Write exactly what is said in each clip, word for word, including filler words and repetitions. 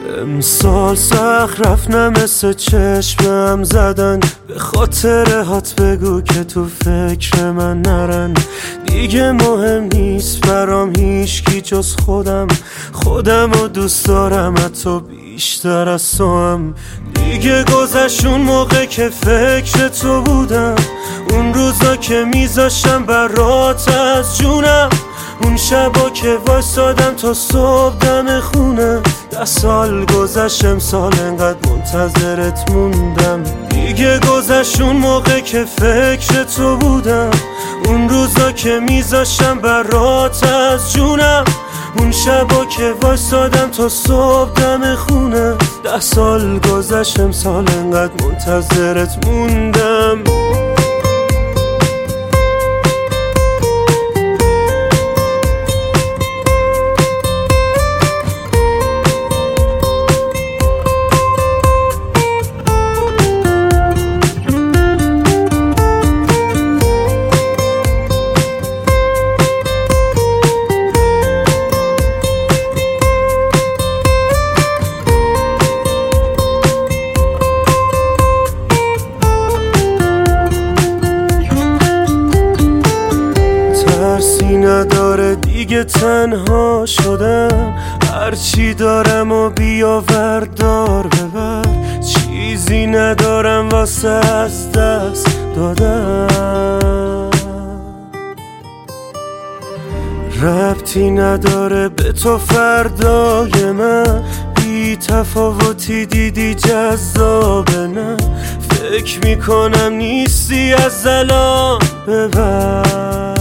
امسال سخت رفت نه مثل چشمم زدن، به خاطر هات بگو که تو فکر من نرن. دیگه مهم نیست برام هیچکی جز خودم، خودم و دوست دارم حتی بیشتر از تو هم. دیگه گذشت اون موقع که فکر تو بودم، اون روزا که میذاشتم برات از جونم، اون شبا که وایسادم تا صبح دم خونه. ده سال گذشت امسال انقدر منتظرت موندم. دیگه گذشت اون موقع که فکر تو بودم، اون روزا که میذاشتم برات از جونم، اون شبا که وایسادم تا صبح دم خونه. ده سال گذشت امسال انقدر منتظرت موندم. ترسی نداره دیگه تنها شدم، هرچی دارم و بیاور دار ببر. چیزی ندارم واسه از دست دادم، ربطی نداره به تو فردای من. بی تفاوتی دیدی جذابه نه، فکر میکنم نیستی از الان به بعد.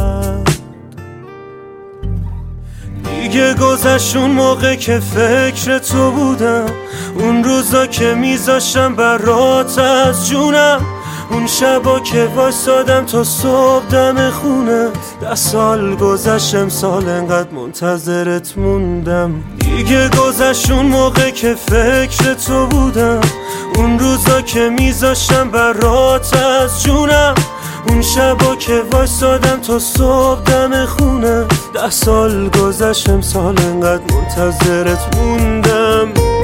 دیگه گذشت اون موقع که فکر تو بودم، اون روزا که میذاشتم برات از جونم، اون شبا که وایسادم تا صبح دم خونه. ده سال گذشت امسال انقدر منتظرت موندم. دیگه گذشت اون موقع که فکر تو بودم، اون روزا که میذاشتم برات از جونم، اون شبا که وایسادم تا صبح دم خونه. ده سال گذشت امسال انقدر منتظرت موندم.